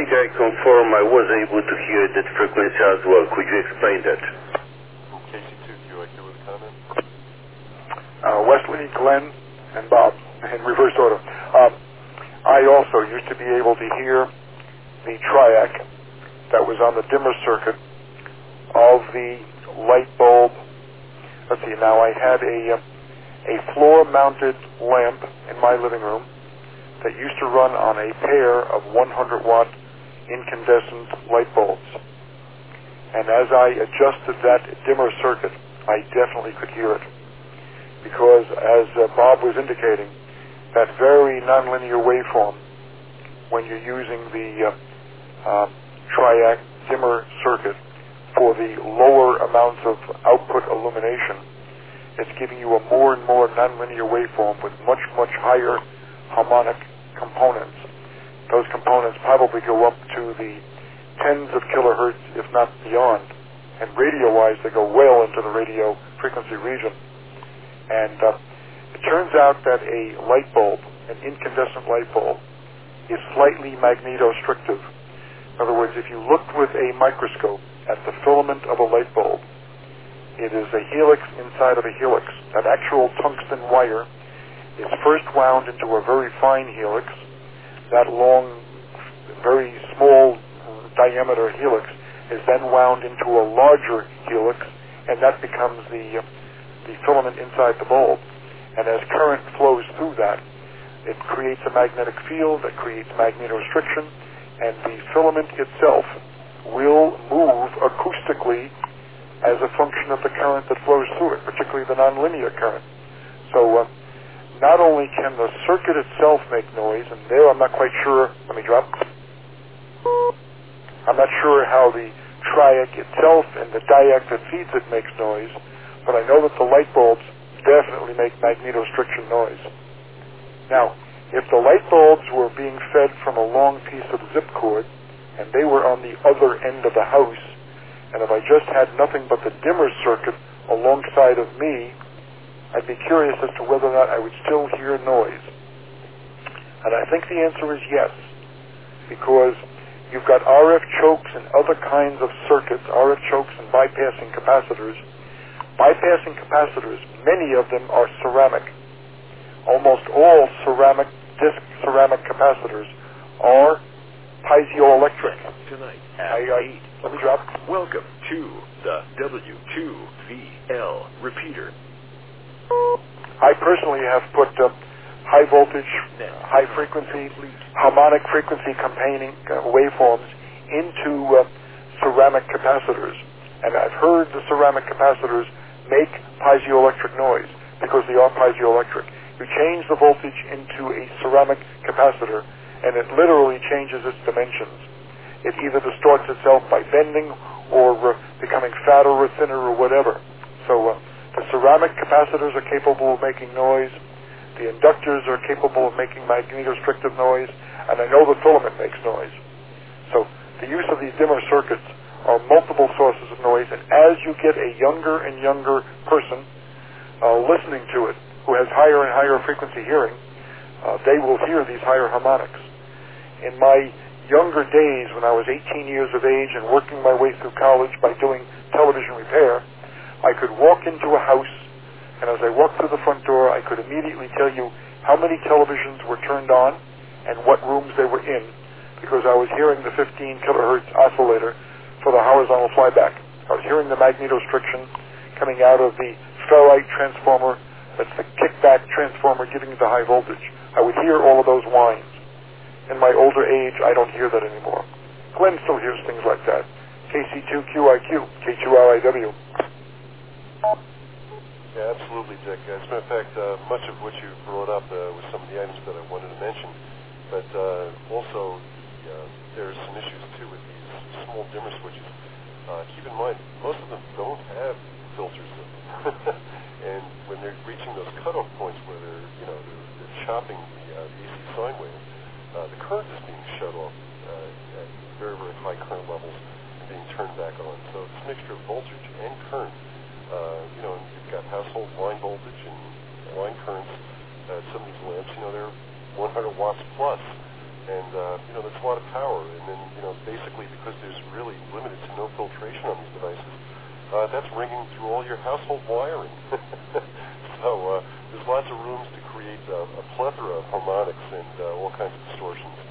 think I confirm I was able to hear that frequency as well. Could you explain that? K C two Q I Q with a comment? Uh, Wesley, Glenn, and Bob, in reverse order. Um, I also used to be able to hear the triac that was on the dimmer circuit of the light bulb. Let's see, now I had a, uh, a floor-mounted lamp in my living room that used to run on a pair of one hundred watt incandescent light bulbs. And as I adjusted that dimmer circuit, I definitely could hear it. Because, as uh, Bob was indicating, that very nonlinear waveform, when you're using the uh, uh, triac dimmer circuit for the lower amounts of output illumination, it's giving you a more and more nonlinear waveform with much, much higher harmonic components. Those components probably go up to the tens of kilohertz, if not beyond. And radio-wise, they go well into the radio frequency region. And uh, it turns out that a light bulb, an incandescent light bulb, is slightly magnetostrictive. In other words, if you look with a microscope at the filament of a light bulb, it is a helix inside of a helix. That actual tungsten wire is first wound into a very fine helix. That long, very small diameter helix is then wound into a larger helix, and that becomes the, uh, the filament inside the bulb. And as current flows through that, it creates a magnetic field that creates magnetostriction, and the filament itself will move acoustically as a function of the current that flows through it, particularly the nonlinear current. So uh, not only can the circuit itself make noise, and there I'm not quite sure, let me drop. I'm not sure how the triac itself and the diac that feeds it makes noise, but I know that the light bulbs definitely make magnetostriction noise. Now, if the light bulbs were being fed from a long piece of zip cord, and they were on the other end of the house, and if I just had nothing but the dimmer circuit alongside of me, I'd be curious as to whether or not I would still hear noise. And I think the answer is yes, because you've got R F chokes and other kinds of circuits, R F chokes and bypassing capacitors. Bypassing capacitors, many of them are ceramic. Almost all ceramic, disc ceramic capacitors are piezoelectric. Tonight I, at I, eight. let me drop. Welcome to the W two V L repeater. I personally have put uh, high voltage, high frequency, harmonic frequency containing uh, waveforms into uh, ceramic capacitors. And I've heard the ceramic capacitors make piezoelectric noise because they are piezoelectric. You change the voltage into a ceramic capacitor and it literally changes its dimensions. It either distorts itself by bending or uh, becoming fatter or thinner or whatever. So uh, the ceramic capacitors are capable of making noise. The inductors are capable of making magnetostrictive noise. And I know the filament makes noise. So the use of these dimmer circuits are multiple sources of noise. And as you get a younger and younger person uh, listening to it, who has higher and higher frequency hearing, uh, they will hear these higher harmonics. In my younger days, when I was eighteen years of age and working my way through college by doing television repair, I could walk into a house, and as I walked through the front door, I could immediately tell you how many televisions were turned on and what rooms they were in, because I was hearing the fifteen kilohertz oscillator for the horizontal flyback. I was hearing the magnetostriction coming out of the ferrite transformer. That's the kickback transformer giving you the high voltage. I would hear all of those whines. In my older age, I don't hear that anymore. Glenn still hears things like that. K C two Q I Q, K two R I W. Yeah, absolutely, Dick. As a matter of fact, uh, much of what you brought up uh, was some of the items that I wanted to mention. But uh, also, the, uh, there's some issues, too, with these small dimmer switches. Uh, keep in mind, most of them don't have filters in them. And when they're reaching those cutoff points where they're, you know, they're, they're chopping the, uh, the A C sine wave, uh, the current is being shut off uh, at very, very high current levels and being turned back on. So this mixture of voltage and current, uh, you know, you've got household line voltage and line currents. Uh, some of these lamps, you know, they're one hundred watts plus. And, uh, you know, that's a lot of power. And then, you know, basically because there's really limited to no filtration on these devices, uh, that's ringing through all your household wiring. So uh, there's lots of rooms to create uh, a plethora of harmonics and uh, all kinds of distortions.